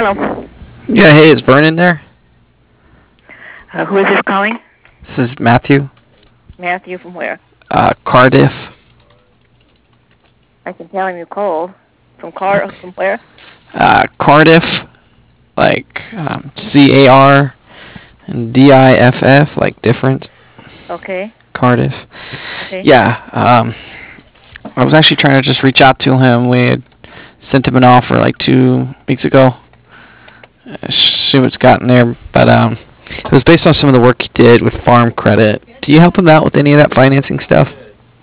Hello. Yeah, hey, is Vernon there? Who is this calling? This is Matthew. Matthew from where? Cardiff. I can tell him you're cold. From where? Cardiff, like CAR and DIFF, like different. Okay. Cardiff. Okay. Yeah, I was actually trying to just reach out to him. We had sent him an offer like 2 weeks ago. See what's gotten there, but it was based on some of the work he did with Farm Credit. Do you help him out with any of that financing stuff?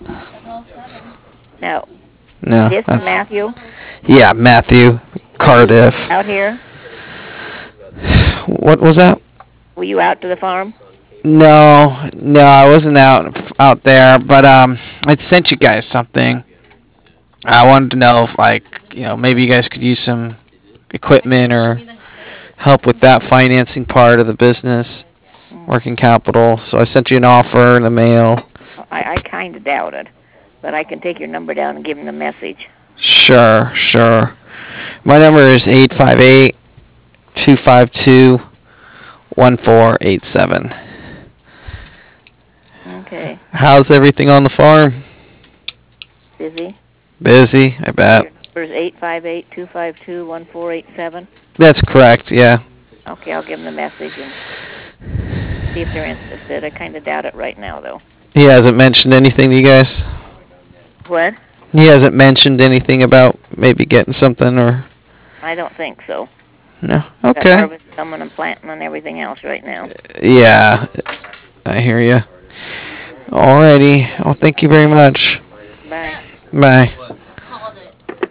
No. No. This is Matthew? Yeah, Matthew. Cardiff. Out here? What was that? Were you out to the farm? No, I wasn't out there, but I'd sent you guys something. I wanted to know if, like, maybe you guys could use some equipment or help with that financing part of the business, working capital. So I sent you an offer in the mail. I kind of doubt it, but I can take your number down and give him the message. Sure. My number is 858-252-1487. Okay. How's everything on the farm? Busy? Busy, I bet. Your number is 858-252-1487? That's correct, yeah. Okay, I'll give them the message and see if they're interested. I kind of doubt it right now, though. He hasn't mentioned anything to you guys? What? He hasn't mentioned anything about maybe getting something, or? I don't think so. No? Got Okay. harvest coming and planting and everything else right now. Yeah, I hear you. Alrighty. Well, thank you very much. Bye. Bye.